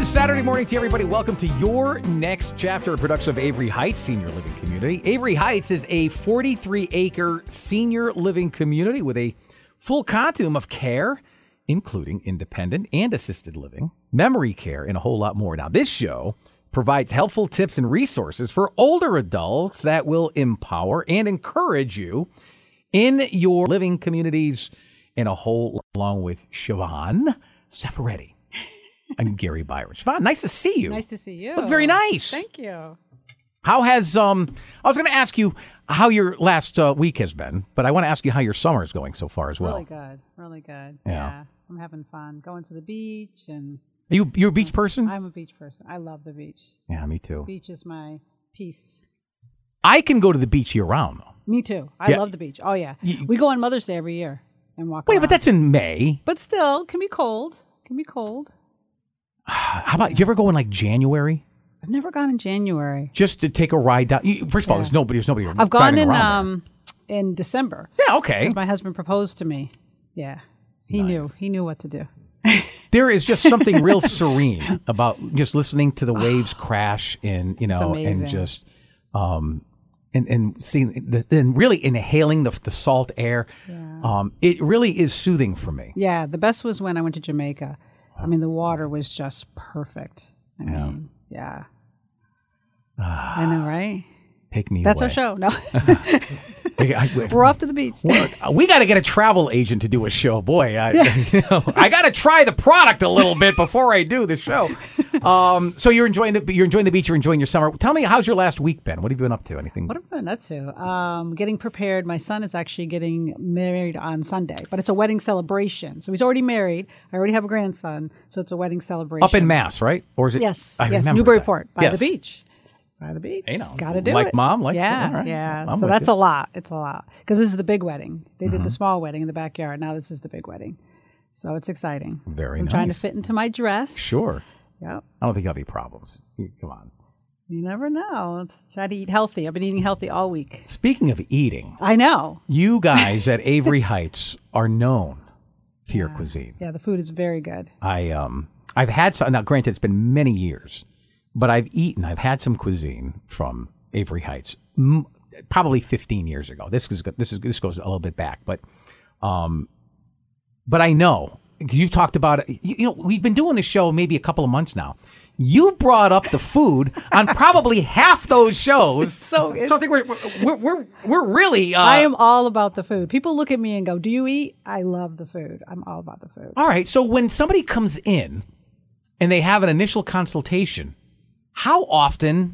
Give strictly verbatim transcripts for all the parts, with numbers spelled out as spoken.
Saturday morning to everybody. Welcome to your next chapter, a production of Avery Heights Senior Living Community. Avery Heights is a forty-three acre senior living community with a full continuum of care, including independent and assisted living, memory care, and a whole lot more. Now, this show provides helpful tips and resources for older adults that will empower and encourage you in your living communities, and a whole along with Siobhan Safaretti. I'm Gary Byron. Siobhan, nice to see you. Nice to see you. Look very nice. Thank you. How has, um, I was going to ask you how your last uh, week has been, but I want to ask you how your summer is going so far as well. Really good. Really good. Yeah. yeah. I'm having fun. Going to the beach and... Are you, you're a beach person? I'm a beach person. I love the beach. Yeah, me too. Beach is my peace. I can go to the beach year round, though. Me too. I Yeah. love the beach. Oh, yeah. You- we go on Mother's Day every year and walk Wait, around. but that's in May. But still, can be cold. Can be cold. How about, do you ever go in like January? I've never gone in January. Just to take a ride down? You- First of all, Yeah. there's nobody, there's nobody I've gone driving in around um in December. there. Yeah, okay. Because my husband proposed to me. Yeah. He Nice. knew. He knew what to do. There is just something real serene about just listening to the waves crash and, you know, and amazing. just, um, and, and seeing, the, and really inhaling the, the salt air. Yeah. Um, it really is soothing for me. Yeah, the best was when I went to Jamaica. I mean, the water was just perfect. I Yeah. mean, yeah. I know, right? Take me That's away. our show. No, I- I- we're off to the beach. we got to get a travel agent to do a show. Boy, I, you know, I got to try the product a little bit before I do the show. Um, so you're enjoying the you're enjoying the beach. You're enjoying your summer. Tell me, how's your last week been? What have you been up to? Anything? What have I been up to? Um, getting prepared. My son is actually getting married on Sunday, but it's a wedding celebration. So he's already married. I already have a grandson, so it's a wedding celebration. Up in Mass, right? Or is it? Yes, I yes, remember Newburyport, that. by Yes. the beach. By the beach. You know, got to do like it. mom, like yeah, all right. yeah. I'm so with that's you. a lot. It's a lot because this is the big wedding. They did Mm-hmm. the small wedding in the backyard. Now this is the big wedding. So it's exciting. Very so I'm trying to nice. fit into my dress. Sure. Yep. I don't think you'll have any problems. Come on. You never know. Let's try to eat healthy. I've been eating healthy all week. Speaking of eating, I know. you guys at Avery Heights are known for your cuisine. Yeah, the food is very good. I um I've had some. Now, granted, it's been many years, but I've eaten. I've had some cuisine from Avery Heights, m- probably fifteen years ago. This is this is this goes a little bit back, but um, but I know because you've talked about it. You, you know, we've been doing this show maybe a couple of months now. You've brought up the food on probably half those shows. So it's- so I think we're we're we're, we're really. Uh, I am all about the food. People look at me and go, "Do you eat?" I love the food. I'm all about the food. All right. So when somebody comes in and they have an initial consultation, how often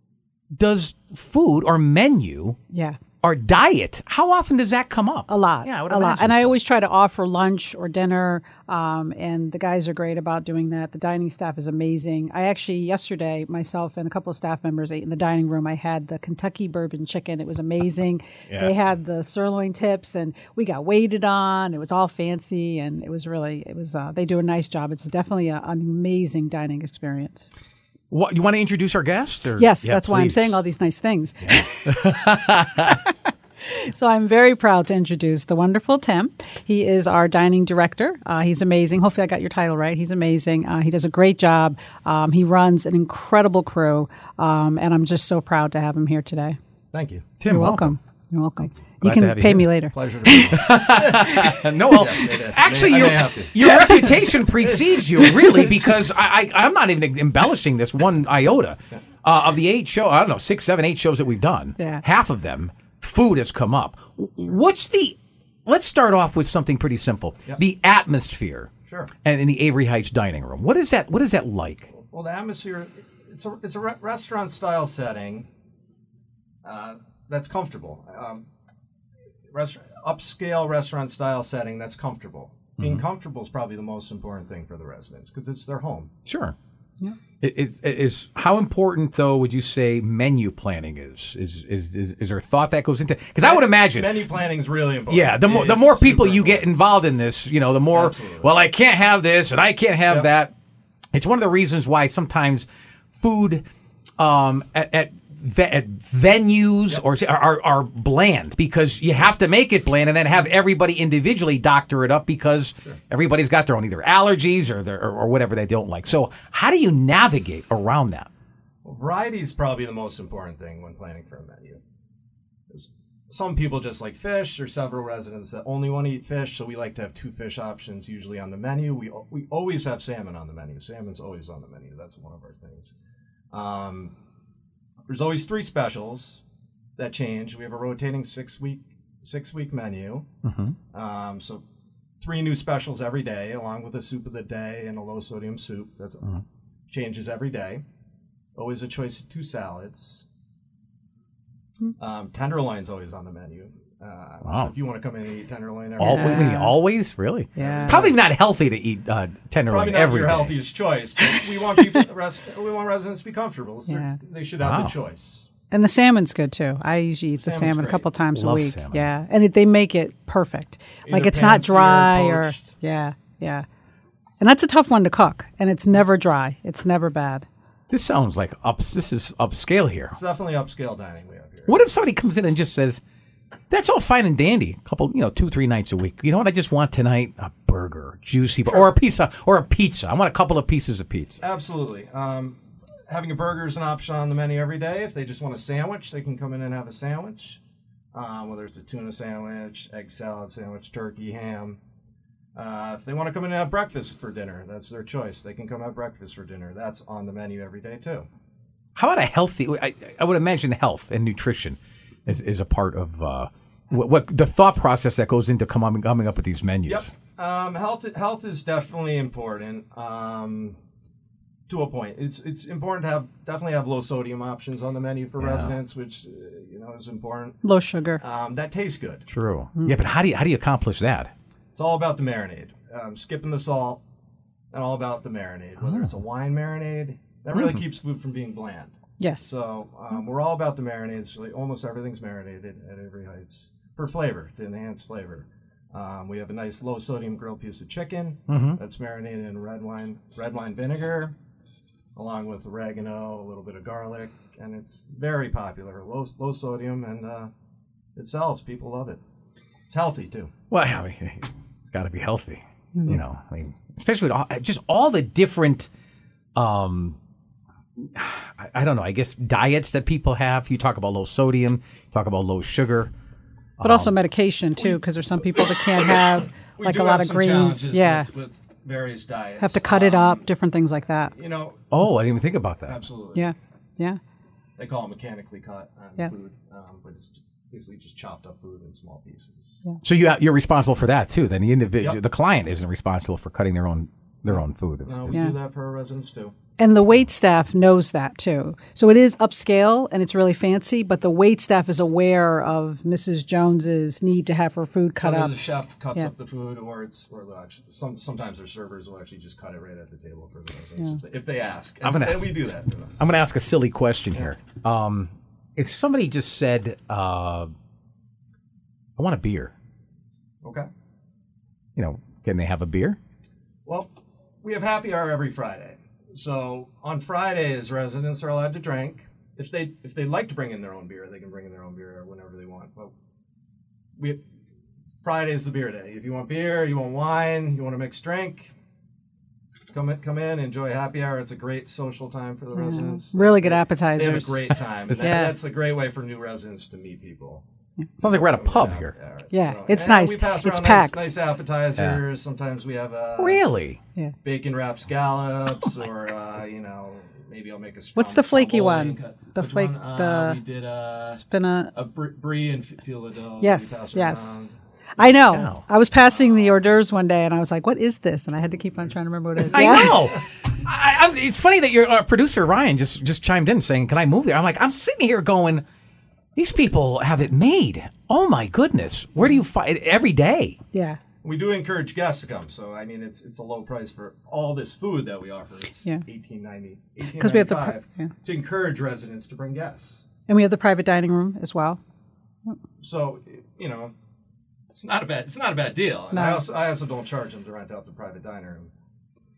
does food or menu Yeah. or diet, how often does that come up? A lot. Yeah, I would a lot. imagine And I so. always try to offer lunch or dinner, um, and the guys are great about doing that. The dining staff is amazing. I actually, yesterday, myself and a couple of staff members ate in the dining room. I had the Kentucky bourbon chicken. It was amazing. They had the sirloin tips, and we got waited on. It was all fancy, and it was really, it was, uh, they do a nice job. It's definitely a, an amazing dining experience. What, you want to introduce our guest? Or? Yes, Yeah, that's why I'm please. saying all these nice things. So I'm very proud to introduce the wonderful Tim. He is our dining director. Uh, he's amazing. Hopefully I got your title right. He's amazing. Uh, he does a great job. Um, he runs an incredible crew, um, and I'm just so proud to have him here today. Thank you. Tim, You're welcome. You're welcome. You Glad to can have you pay here. me later. Pleasure to be here. No, well, Yeah, actually, I may your, have to. your reputation precedes you, really, because I, I, I'm not even embellishing this one iota. Uh, of the eight show, I don't know, six, seven, eight shows that we've done, Yeah. half of them, food has come up. What's the, let's start off with something pretty simple. Yep. The atmosphere. Sure. And in the Avery Heights dining room. What is that, what is that like? Well, the atmosphere, it's a, it's a re- restaurant-style setting uh, that's comfortable. Um, restaurant, upscale restaurant-style setting that's comfortable. Being comfortable is probably the most important thing for the residents because it's their home. Sure. Yeah. It, it's it is how important though would you say menu planning is? Is is is, is there thought that goes into? Because I would imagine, Menu planning is really important. yeah, the more the It's more people super you get important. involved in this, you know, the more. Absolutely. Well, I can't have this and I can't have Yep. that. It's one of the reasons why sometimes food um, at, at ve- at venues Yep. or are, are bland because you have to make it bland and then have everybody individually doctor it up because sure. everybody's got their own either allergies or, their, or or whatever they don't like. So how do you navigate around that? Well, variety is probably the most important thing when planning for a menu. Some people just like fish. There's several residents that only want to eat fish, so we like to have two fish options usually on the menu. We we always have salmon on the menu. Salmon's always on the menu. That's one of our things. Um, there's always three specials that change. We have a rotating six week six week menu. Mm-hmm. Um, so three new specials every day, along with a soup of the day and a low sodium soup. That's mm-hmm. changes every day. Always a choice of two salads. Um, tenderloin's always on the menu. Uh, wow. So if you want to come in and eat tenderloin every All, day. yeah. Always? Really? Yeah. Probably not healthy to eat uh, tenderloin Probably not every your day. healthiest choice, but we want people, res- we want residents to be comfortable. So Yeah. they should have Wow. the choice. And the salmon's good too. I usually eat the Salmon's salmon great. a couple times Love a week. salmon. Yeah, and it, they make it perfect. Like Either it's not pan-seared, dry or poached. yeah, yeah. And that's a tough one to cook, and it's never dry. It's never bad. This sounds like ups. This is upscale here. It's definitely upscale dining we have here. What if somebody comes in and just says, "That's all fine and dandy. A couple, you know, two, three nights a week. You know what? I just want tonight a burger, juicy, or a pizza, or a pizza. I want a couple of pieces of pizza." Absolutely. Um, having a burger is an option on the menu every day. If they just want a sandwich, they can come in and have a sandwich. Um, whether it's a tuna sandwich, egg salad sandwich, turkey, ham. Uh, if they want to come in and have breakfast for dinner, that's their choice. They can come have breakfast for dinner. That's on the menu every day too. How about a healthy? I, I would imagine health and nutrition is, is a part of uh, what, what the thought process that goes into coming coming up with these menus. Yep. Um, health health is definitely important. Um, to a point, it's it's important to have definitely have low sodium options on the menu for Yeah. residents, which uh, you know is important. Low sugar. Um, that tastes good. True. Yeah, but how do you how do you accomplish that? It's all about the marinade. Um, skipping the salt, and all about the marinade. Whether Oh. it's a wine marinade, that really keeps food from being bland. Yes. So um, we're all about the marinades. Like almost everything's marinated at Avery Heights for flavor, to enhance flavor. Um, we have a nice low sodium grilled piece of chicken Mm-hmm. that's marinated in red wine, red wine vinegar, along with oregano, a little bit of garlic, and it's very popular. Low low sodium, and uh, it sells. People love it. It's healthy too. Well, I mean, it's got to be healthy. You know, I mean, especially with all, just all the different. Um, I, I don't know. I guess diets that people have. You talk about low sodium. You talk about low sugar. But also medication too, because there's some people that can't have We like do a lot have of some greens. challenges Yeah, with, with various diets. have to cut it Um, up, different things like that. You know, Oh, I didn't even think about that. absolutely. Yeah, yeah. They call it mechanically cut on Yeah. food, um, but it's basically just chopped up food in small pieces. So you you're responsible for that too. Then the individual, Yep. the client, isn't responsible for cutting their own their own food. If- Uh, we Yeah. do that for our residents too. And the wait staff knows that too. So it is upscale and it's really fancy, but the wait staff is aware of Missus Jones's need to have her food cut Whether up. the chef cuts Yeah. up the food, or it's or they'll actually, some sometimes their servers will actually just cut it right at the table for the residents if, they, if they ask. And, I'm gonna- and we do that for them. I'm going to ask a silly question here. Um, if somebody just said, uh, "I want a beer," Okay. you know, can they have a beer? Well, we have happy hour every Friday. So on Fridays, residents are allowed to drink. If they if they like to bring in their own beer, they can bring in their own beer whenever they want. But we Friday's the beer day. If you want beer, you want wine, you want a mixed drink, come in, come in, enjoy happy hour. It's a great social time for the residents. Really good They have a appetizers. great time. And that- Yeah. That's a great way for new residents to meet people. Sounds like we're at a pub here. Yeah, it's and nice. We pass It's around packed. Nice, nice appetizers. Sometimes we have a Really? bacon wrapped scallops, or uh, you know, maybe I'll make a. What's the flaky stromboli. one? The Which flake, one? Uh, the we did a spinach. a br- brie and f- filo dough. that we Yes, pass yes. around. I know. Wow. I was passing the hors d'oeuvres one day, and I was like, "What is this?" And I had to keep on trying to remember what it is. I Yeah. know. I, I, it's funny that your uh, producer Ryan just just chimed in saying, "Can I move there?" I'm like, I'm sitting here going, "These people have it made. Oh my goodness, where do you find it every day?" Yeah. We do encourage guests to come, so I mean, it's it's a low price for all this food that we offer. It's Yeah. eighteen ninety. 'Cause we have the pri- $18.95 yeah. to encourage residents to bring guests. And we have the private dining room as well. So you know, it's not a bad it's not a bad deal. And No. I also I also don't charge them to rent out the private dining room.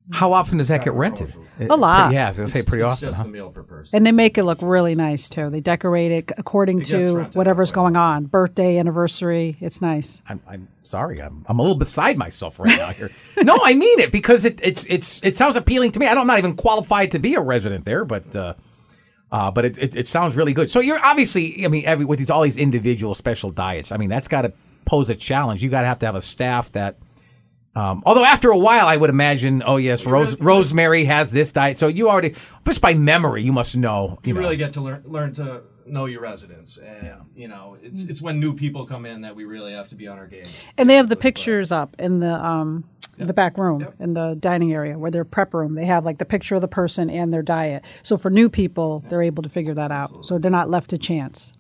How often does that get rented? A lot. Yeah, I was going to say pretty it's often. just Huh? the meal per person. And they make it look really nice too. They decorate it according It gets to rented whatever's that way. going on. Birthday, anniversary. It's nice. I'm, I'm sorry. I'm, I'm a little beside myself right now here. No, I mean it because it, it's it's it sounds appealing to me. I don't, I'm not even qualified to be a resident there, but uh, uh, but it, it it sounds really good. So you're obviously, I mean, every, with these all these individual special diets. I mean, that's got to pose a challenge. You got to have to have a staff that. Um, although after a while, I would imagine, oh yes, Rose, Rosemary has this diet. So you already, just by memory, you must know. You, You know. really get to learn learn to know your residents, and you know it's it's when new people come in that we really have to be on our game. And they have the pictures up in the um the back room Yep. in the dining area where their prep room. They have like the picture of the person and their diet. So for new people, they're able to figure that out. So they're not left to chance.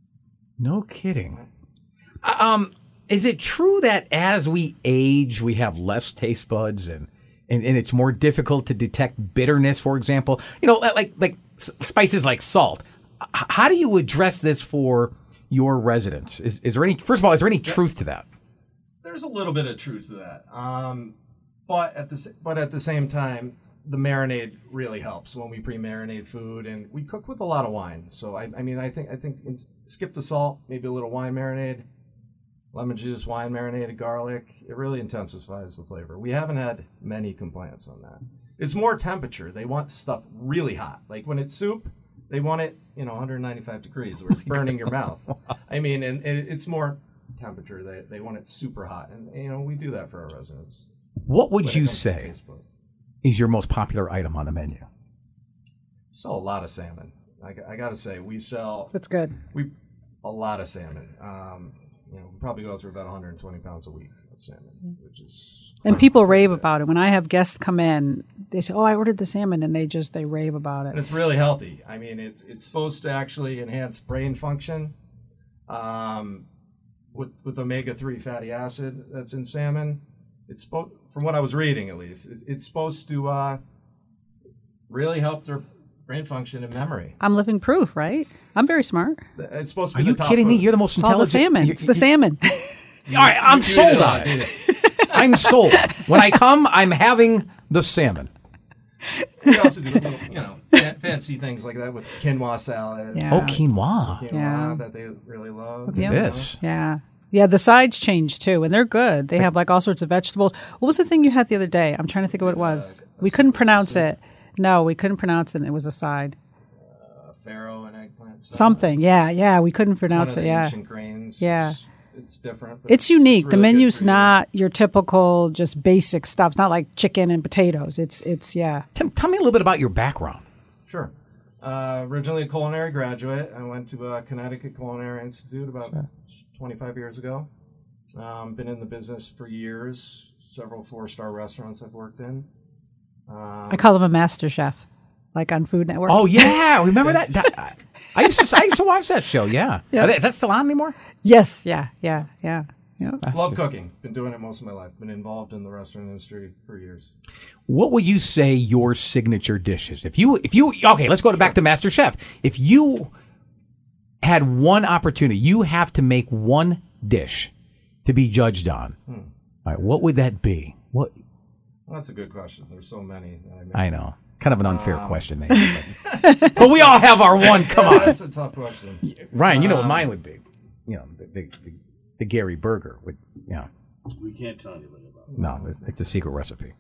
No kidding. Um, is it true that as we age, we have less taste buds and, and, and it's more difficult to detect bitterness, for example? You know, like like s- spices like salt. H- how do you address this for your residents? Is, is there any, first of all, is there any truth to that? There's a little bit of truth to that, um, but at the s- but at the same time, the marinade really helps when we pre-marinate food, and we cook with a lot of wine. So I, I mean, I think I think in, skip the salt, maybe a little wine marinade, lemon juice, wine marinated garlic. It really intensifies the flavor. We haven't had many complaints on that. It's more temperature. They want stuff really hot. Like when it's soup, they want it, you know, one hundred ninety-five degrees where it's burning your mouth. I mean, and, and it's more temperature. They they want it super hot, and you know we do that for our residents. What would when it you comes to say taste buds. is your most popular item on the menu? Sell a lot of salmon. I, g- I gotta say, we sell That's good. we a lot of salmon. Um, you know, we probably go through about one hundred twenty pounds a week of salmon, which is And people rave about it. When I have guests come in, they say, "Oh, I ordered the salmon," and they just they rave about and it. it's really healthy. I mean, it's it's supposed to actually enhance brain function. Um, with with omega three fatty acid that's in salmon, it's supposed, from what I was reading at least, it, it's supposed to uh, really help their brain function and memory. I'm living proof, right? I'm very smart. It's supposed to Are be you the top kidding me? food. You're the most It's all the intelligent. salmon. you- It's the you- salmon. All right, I'm You sold did it, on did it. I'm sold. When I come, I'm having the salmon. We also do little, you know, fa- fancy things like that with quinoa salads. Yeah. Oh, quinoa. Quinoa Yeah. that they really love. Yeah. This. Yeah. Yeah, the sides change too, and they're good. They have like all sorts of vegetables. What was the thing you had the other day? I'm trying to think of what it was. We couldn't pronounce it. No, we couldn't pronounce it. It was a side. Uh, farro and eggplant. stuff. Something. Yeah, yeah. We couldn't One pronounce of it. the Yeah. ancient grains. Yeah. It's, it's different. but It's unique. The really good menu's for you. not your typical just basic stuff. It's not like chicken and potatoes. It's it's yeah. Tim, tell me a little bit about your background. Sure. Uh, originally a culinary graduate. I went to uh, Connecticut Culinary Institute about twenty-five years ago. Um, been in the business for years. Several four-star restaurants I've worked in. Um, I call them a master chef, like on Food Network. Oh yeah, remember that? that I used to I used to watch that show. Yeah, Yeah. Are they- is that still on anymore? yes, yeah, yeah, yeah. yeah. love cooking. Been doing it most of my life. Been involved in the restaurant industry for years. What would you say your signature dish is? If you if you okay, let's go to back to Master Chef. If you had one opportunity, you have to make one dish to be judged on. Hmm. All right, what would that be? What Well, that's a good question. There's so many that I make. I know, kind of an unfair Um, question, maybe, but, but we all have our one. Come on, That's a tough question. Ryan. You know what Um, mine would be? You know, the the, the, the Gary Burger would. You know, We can't tell anybody about it. no, it's, it's a secret recipe.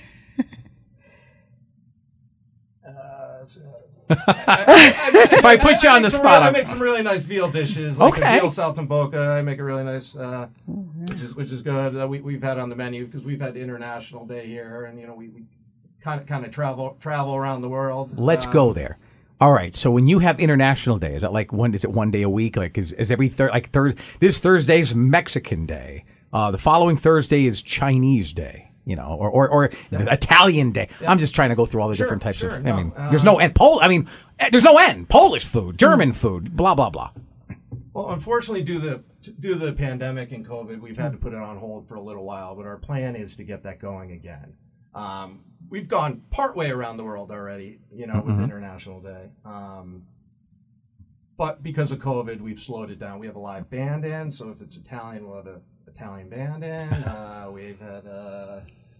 Uh, it's, uh, If I put you on the make some spot, real- I I'm- make some really nice veal dishes. Like Okay. a veal saltimbocca. I make a really nice, uh, which is which is good. Uh, we we've had on the menu because we've had International Day here, and you know we kind of kind of travel travel around the world. Let's Um, go there. All right. So when you have International Day, is that like one? Is it one day a week? Like is, is every third? Like Thursday? This Thursday's Mexican Day. Uh, the following Thursday is Chinese Day. You know, or or, or Italian Day. I'm just trying to go through all the Sure, different types sure, of. no, I mean, uh, there's no end. Pol. I mean, eh, there's no end. Polish food, German food, blah blah blah. Well, unfortunately, due to the due to the pandemic and COVID, we've had to put it on hold for a little while. But our plan is to get that going again. Um, we've gone partway around the world already, you know, with International Day. Um, but because of COVID, we've slowed it down. We have a live band in, so if it's Italian, we'll have a Italian band in. Uh, we've had uh,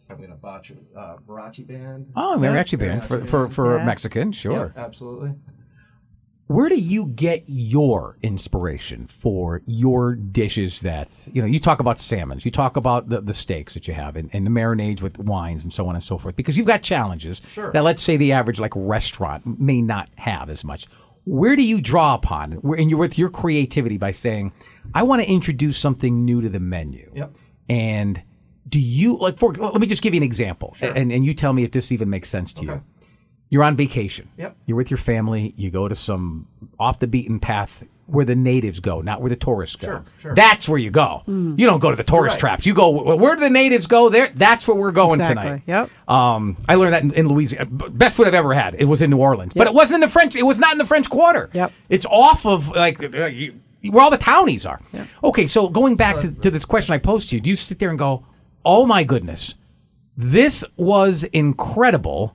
I'm going to botch it, uh, mariachi band. Oh, mariachi band for, for, for Yeah. Mexican, sure. Yeah, absolutely. Where do you get your inspiration for your dishes that, you know, you talk about salmons, you talk about the, the steaks that you have and, and the marinades with wines and so on and so forth, because you've got challenges Sure. that, let's say, the average like restaurant may not have as much. Where do you draw upon, where, and you're with your creativity by saying, I want to introduce something new to the menu. Yep. And do you, like, for, let me just give you an example, Sure. and, and you tell me if this even makes sense to Okay. you. You're on vacation. Yep. You're with your family. You go to some off the beaten path where the natives go, not where the tourists go. Sure, sure. That's where you go. You don't go to the tourist Right. traps. You go where do the natives go? There. That's where we're going Exactly. tonight. Yep. Um, I learned that in, in Louisiana. Best food I've ever had. It was in New Orleans, but it wasn't in the French. It was not in the French Quarter. Yep. It's off of like uh, you, where all the townies are. Okay, so going back to, to this question I posed to you, do you sit there and go, "Oh my goodness, this was incredible"?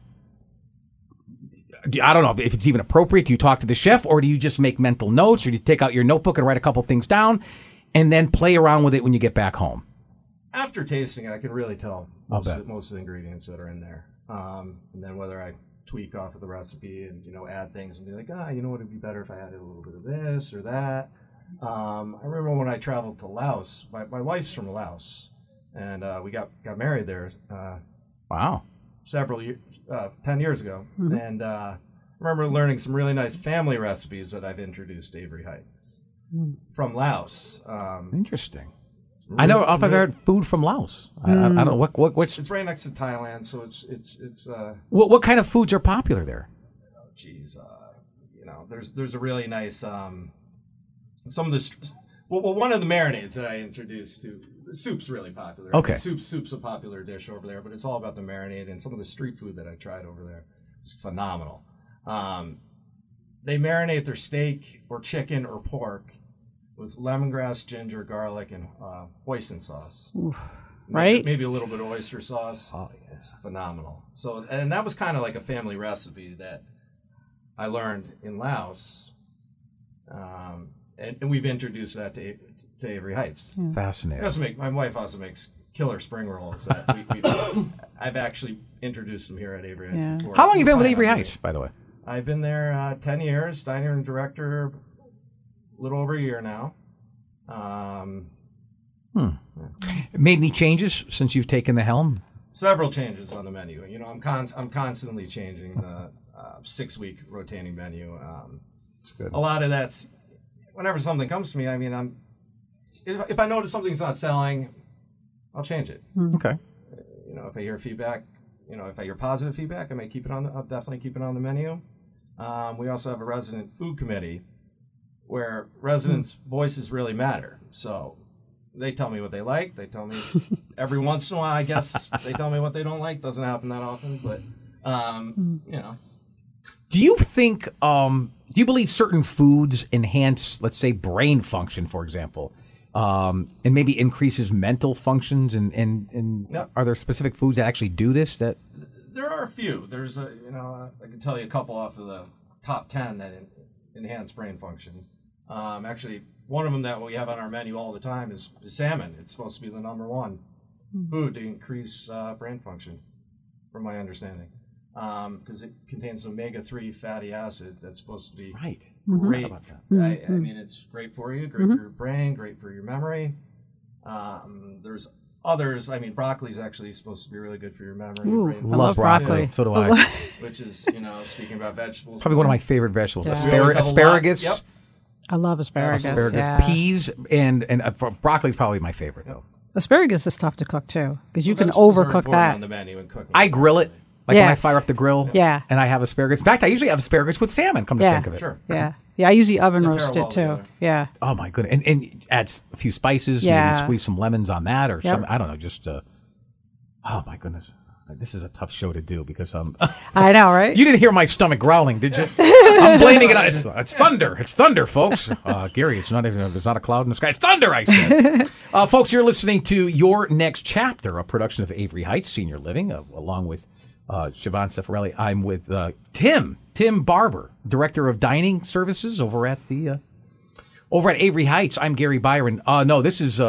I don't know if it's even appropriate. Do you talk to the chef, or do you just make mental notes, or do you take out your notebook and write a couple things down and then play around with it when you get back home? After tasting it, I can really tell I'll most, bet. of, most of the ingredients that are in there. Um, and then whether I tweak off of the recipe and, you know, add things and be like, ah, you know what, it'd be better if I added a little bit of this or that. Um, I remember when I traveled to Laos, my, my wife's from Laos, and uh, we got, got married there uh, Wow. several years, uh, ten years ago. And uh, I remember learning some really nice family recipes that I've introduced to Avery Heights from Laos. Um, Interesting. I know if I've ever had food from Laos. I, I, I don't know what what what's, It's right next to Thailand, so it's it's it's uh what what kind of foods are popular there. oh geez, uh you know, there's there's a really nice um some of the st- well, well one of the marinades that I introduced to the soup's really popular. Okay. Soup soup's a popular dish over there, but it's all about the marinade, and some of the street food that I tried over there was phenomenal. Um they marinate their steak or chicken or pork with lemongrass, ginger, garlic, and uh, hoisin sauce. Maybe- right? Maybe a little bit of oyster sauce. Oh, yeah. It's phenomenal. So, and that was kind of like a family recipe that I learned in Laos, um, and, and we've introduced that to, to Avery Heights. I Fascinating. also make, my wife also makes killer spring rolls. That we, we, I've actually introduced them here at Avery Heights Yeah. before. How long you been with Fine, Avery I'm Heights, by the way? I've been there uh, ten years, dining room director, a little over a year now. Um, Made any changes since you've taken the helm? several changes on the menu. You know, I'm con- I'm constantly changing the uh, six week rotating menu. Um, That's good. a lot of that's whenever something comes to me. I mean, I'm if, if I notice something's not selling, I'll change it. Okay. You know, if I hear feedback, you know, if I hear positive feedback, I may keep it on. The, I'll definitely keep it on the menu. Um, we also have a resident food committee where residents' voices really matter. So they tell me what they like. They tell me every once in a while, I guess, they tell me what they don't like. Doesn't happen that often, but, um, you know. Do you think, um, do you believe certain foods enhance, let's say, brain function, for example, um, and maybe increases mental functions? And, and, and Yeah. are there specific foods that actually do this? That There are a few. There's a, you know, I can tell you a couple off of the top ten that en- enhance brain function. Um, actually, one of them that we have on our menu all the time is, is salmon. It's supposed to be the number one food to increase uh, brain function, from my understanding, because it contains omega three fatty acid that's supposed to be right? great. How about that? I, I mean, it's great for you, great for your brain, great for your memory. Um, there's others. I mean, broccoli is actually supposed to be really good for your memory. Ooh, brain I function, love broccoli. So do I. which is, you know, speaking about vegetables. Probably one of my favorite vegetables. Yeah. We Aspar- always have a lot- asparagus. Yep. I love asparagus. Asparagus, yeah. peas, and and uh, broccoli is probably my favorite though. Asparagus is tough to cook too because you can Vegetables are overcook important that. on the menu and cooking. I grill it, like Yeah. when I fire up the grill. Yeah. And I have asparagus. In fact, I usually have asparagus with salmon. Come to Yeah. think of it. Sure. Yeah, yeah. I usually oven They roast pair it well too. together. Yeah, Oh my goodness! And and adds a few spices. Yeah. Maybe squeeze some lemons on that, or Yep. some. I don't know. Just. Uh, oh my goodness! This is a tough show to do because um. I know, right? You didn't hear my stomach growling, did you? I'm blaming it on it's, it's thunder. It's thunder, folks. Uh, Gary, it's not even there's not a cloud in the sky. It's thunder, I said. uh, folks, you're listening to Your Next Chapter, a production of Avery Heights Senior Living, uh, along with uh, Siobhan Cifarelli. I'm with uh, Tim Tim Barber, Director of Dining Services over at the uh, over at Avery Heights. I'm Gary Byron. Uh, no, this is uh,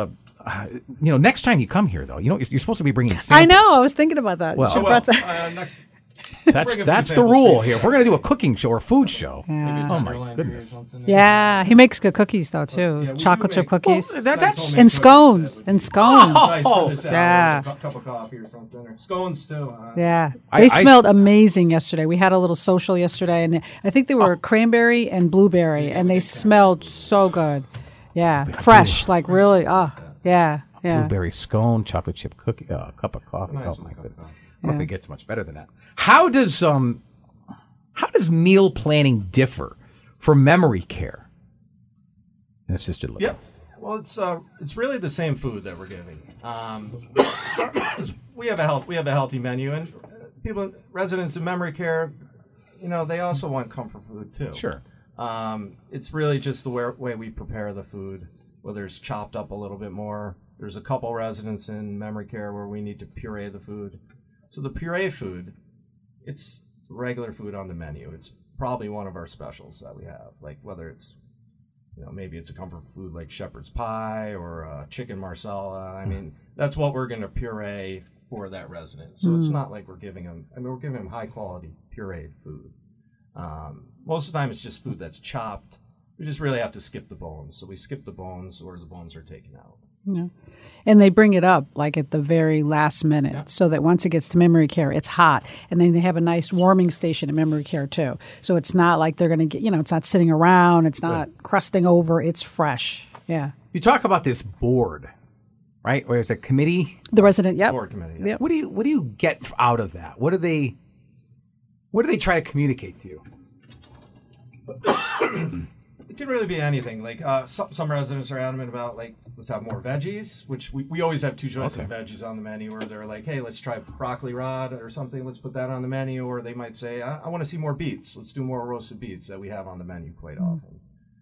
uh, you know, next time you come here, though, you know, you're, you're supposed to be bringing samples. I know. I was thinking about that. Well, You Oh, should've well, brought some- uh, next, That's Bring a that's few the samples rule for you. here. If we're going to do a cooking show or food show, Yeah. oh my Tenderloin goodness. or something. Yeah, he makes good cookies though too. Yeah, we do Chocolate chip make- cookies Well, that- that's- homemade and cookies scones that would and be scones. nice for Oh, the salad, yeah. a cu- cup of coffee or something, or scones too. Uh, Yeah, I- they I- smelled amazing yesterday. We had a little social yesterday, and I think they Oh. were cranberry and blueberry, and they smelled so good. Yeah, fresh, like really. Oh, yeah, yeah. Blueberry scone, chocolate chip cookie, uh, cup of coffee. Nice oh my one, cup of goodness! coffee. I don't know if it gets much better than that. How does um, how does meal planning differ for memory care and assisted living? Yep. Well, it's uh, it's really the same food that we're giving. Um, we have a health we have a healthy menu, and uh, people, residents in memory care, you know, they also want comfort food too. Sure. Um, it's really just the way, way we prepare the food, whether it's chopped up a little bit more. There's a couple residents in memory care where we need to puree the food. So the puree food, it's regular food on the menu. It's probably one of our specials that we have, like whether it's, you know, maybe it's a comfort food like shepherd's pie or uh, chicken marsala. I mean, that's what we're going to puree for that resident. So it's not like we're giving them, I mean, we're giving them high quality pureed food. Um, most of the time it's just food that's chopped. We just really have to skip the bones. So we skip the bones or the bones are taken out. Yeah. And they bring it up like at the very last minute Yeah. so that once it gets to memory care, it's hot. And then they have a nice warming station in memory care too. So it's not like they're going to get, you know, it's not sitting around, it's not crusting over, it's fresh. Yeah. You talk about this board, right? Or it's a committee. The resident, yep. Board committee. Yeah. Yep. What do you what do you get f- out of that? What do they what do they try to communicate to you? It can really be anything. Like uh, some, some residents are adamant about like, let's have more veggies, which we, we always have two choices Okay. of veggies on the menu, or they're like, hey, let's try broccoli rod or something. Let's put that on the menu. Or they might say, I, I want to see more beets. Let's do more roasted beets that we have on the menu quite often.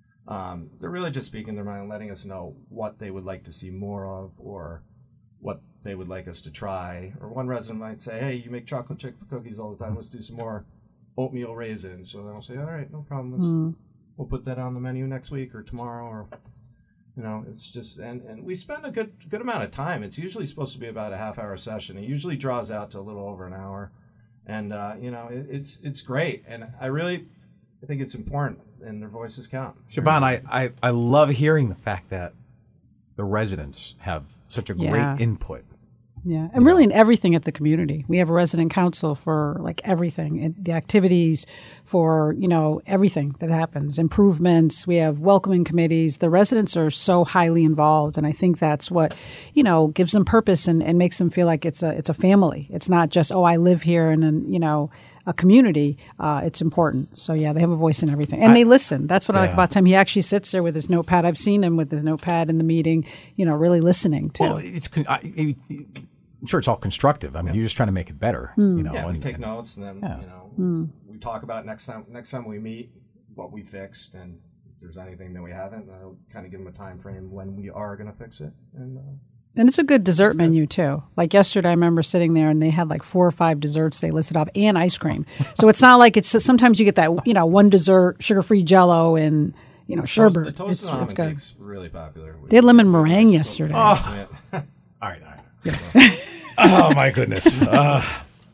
Um, they're really just speaking their mind, letting us know what they would like to see more of or what they would like us to try. Or one resident might say, hey, you make chocolate chip cookies all the time. Let's do some more oatmeal raisins. So they'll say, all right, no problem. Let's, We'll put that on the menu next week or tomorrow, or, you know, it's just, and, and we spend a good good amount of time. It's usually supposed to be about a half hour session. It usually draws out to a little over an hour. And, uh, you know, it, it's it's great. And I really I think it's important, and their voices count. Siobhan, I, I, I love hearing the fact that the residents have such a Yeah. great input. Yeah, and really in everything at the community. We have a resident council for like everything, and the activities for, you know, everything that happens, improvements. We have welcoming committees. The residents are so highly involved, and I think that's what, you know, gives them purpose and, and makes them feel like it's a it's a family. It's not just, oh, I live here in an, you know, a community. Uh, it's important. So yeah, they have a voice in everything, and I, they listen. That's what I like yeah. about Tim. He actually sits there with his notepad. I've seen him with his notepad in the meeting. You know, really listening too. Well, it's con- I, it, I'm sure it's all constructive. I mean, you're just trying to make it better. You know, Yeah, we and- take and- notes, and then Yeah. you know we talk about next time. Next time we meet, what we fixed, and if there's anything that we haven't, I'll kind of give them a time frame when we are going to fix it. And uh, And it's a good dessert menu too. Like yesterday, I remember sitting there and they had like four or five desserts they listed off and ice cream. So it's not like it's sometimes you get that, you know, one dessert, sugar-free Jello and, you know, sherbet. the toasted It's, almond it's good. cake's really popular. They had lemon meringue yesterday. Oh. All right, all right. Oh my goodness! Uh,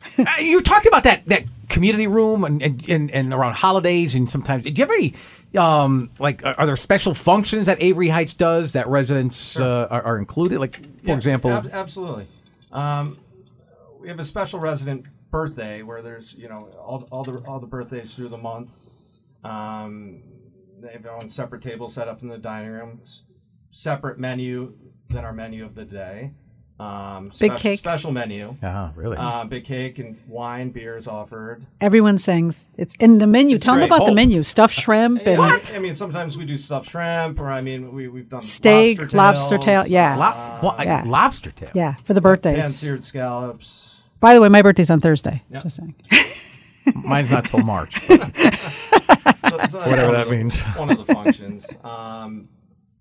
you talked about that that community room and, and, and, and around holidays and sometimes. Do you have any um, like are, are there special functions that Avery Heights does that residents Sure. uh, are, are included? Like for Yeah, example, ab- absolutely. Um, we have a special resident birthday where there's you know all all the all the birthdays through the month. Um, they have their own separate table set up in the dining room, s- separate menu than our menu of the day. Um, Big spec- cake. special menu. oh really? Uh, big cake and wine, beers offered. Everyone sings. It's in the menu. Tell them great. about the Oh. menu. Stuffed shrimp Yeah, and I mean- I mean, sometimes we do stuffed shrimp, or I mean, we we've done Steak, lobster, lobster tail, tails, yeah. Lo- well, yeah. lobster tail. yeah, for the birthdays. pan-seared scallops. By the way, my birthday's on Thursday. Yep. Just saying. Mine's not till March. So- so that's Whatever one that of the- means. One of the functions. Um,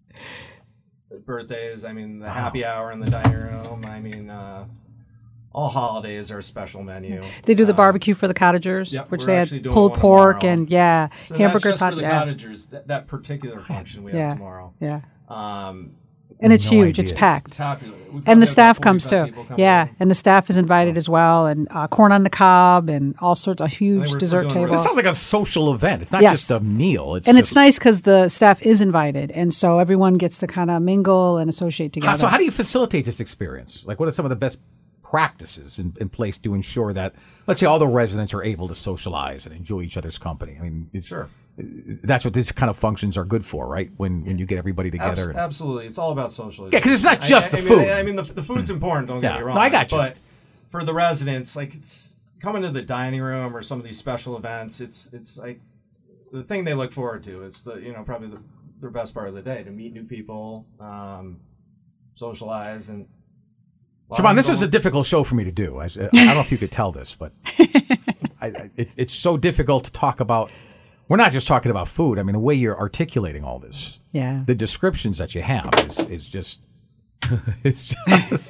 birthdays. I mean, the happy hour in the dining room. I mean, uh, all holidays are a special menu. They do the Uh, barbecue for the cottagers, yep, which we're they actually had doing pulled one pork tomorrow. and yeah, so hamburgers that's just hot. for the Yeah, cottagers. That, that particular function we yeah, have tomorrow. yeah. Um, And it's No huge. idea. It's packed. It's popular. We probably And the have staff about comes too. forty-five people come Yeah, in. and the staff is invited as well, and uh, corn on the cob, and all sorts of huge we're- we're dessert doing table. really- This sounds like a social event. It's not Yes. just a meal. It's and just, it's nice because the staff is invited, and so everyone gets to kind of mingle and associate How, together. so how do you facilitate this experience? Like, what are some of the best practices in, in place to ensure that, let's say, all the residents are able to socialize and enjoy each other's company? I mean, it's, Sure. that's what these kind of functions are good for, right? When when you get everybody together. Abs- and- absolutely, it's all about socialization. Yeah, 'cause it's not I- just I, the I mean, food. I, I mean, the, the food's important. Don't Yeah. get me wrong. No, I got you. But for the residents, like it's coming to the dining room or some of these special events. It's it's like the thing they look forward to. It's the you know probably the, their best part of the day to meet new people, um, socialize, and. Siobhan, this is a difficult show for me to do. I, I don't know if you could tell this, but I, I, it, it's so difficult to talk about. We're not just talking about food. I mean, the way you're articulating all this, Yeah. the descriptions that you have is, is just, it's just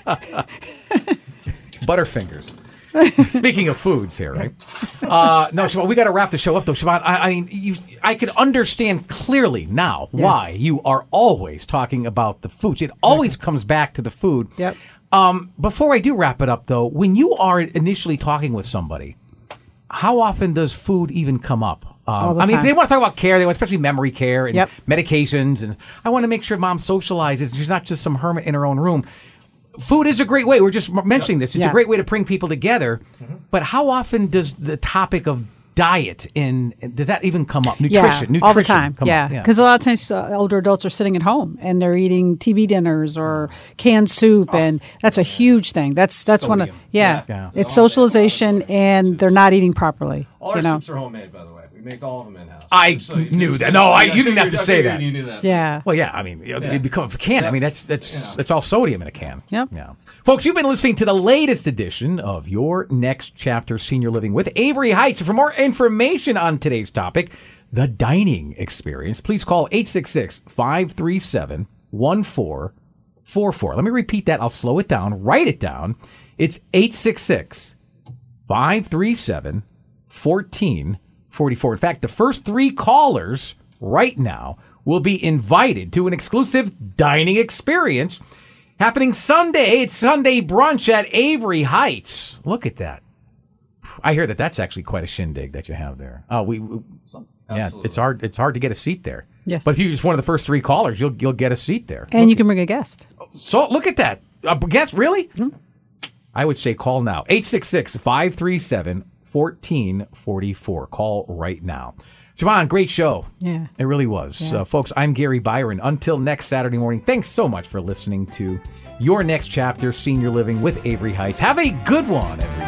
Butterfingers. Speaking of foods here, right? Uh, no, Siobhan, we got to wrap the show up, though. Siobhan, I, I mean, you, I can understand clearly now why you are always talking about the food. It always comes back to the food. Yep. Um, before I do wrap it up, though, when you are initially talking with somebody, how often does food even come up? Um, All the I mean, time. they want to talk about care, they want especially memory care and Yep. medications, and I want to make sure mom socializes. She's not just some hermit in her own room. Food is a great way. We're just mentioning this. It's a Yeah. great way to bring people together. But how often does the topic of diet and does that even come up? Nutrition, yeah, nutrition, all the time. come Yeah, up. because a lot of times uh, older adults are sitting at home and they're eating T V dinners or canned soup, and that's a huge thing. That's that's one of Sodium. yeah, Yeah. it's Yeah. socialization, and they're not eating properly. All our you know, soups are homemade, by the way. We make all of them in house. I knew that. No, I- you didn't have to say that. You knew that. yeah. Well, yeah, I mean, you know, Yeah. it becomes a can. I mean, that's that's You know. that's all sodium in a can. Yep. Yeah. Folks, you've been listening to the latest edition of Your Next Chapter Senior Living with Avery Heights. For more information on today's topic, the dining experience, please call eight six six, five three seven, one four four four. Let me repeat that. I'll slow it down. Write it down. It's eight six six, five three seven, one four four four. In fact, the first three callers right now will be invited to an exclusive dining experience happening Sunday. It's Sunday brunch at Avery Heights. Look at that. I hear that that's actually quite a shindig that you have there. Oh, we, we yeah, Absolutely. it's hard. It's hard to get a seat there. Yes. But if you're just one of the first three callers, you'll you'll get a seat there. And you can bring a guest. So look at that. A guess, really? I would say call now. eight six six, five three seven, one four four four. Call right now. Siobhan, great show. Yeah. It really was. Yeah. Uh, folks, I'm Gary Byron. Until next Saturday morning, thanks so much for listening to Your Next Chapter Senior Living with Avery Heights. Have a good one, everyone.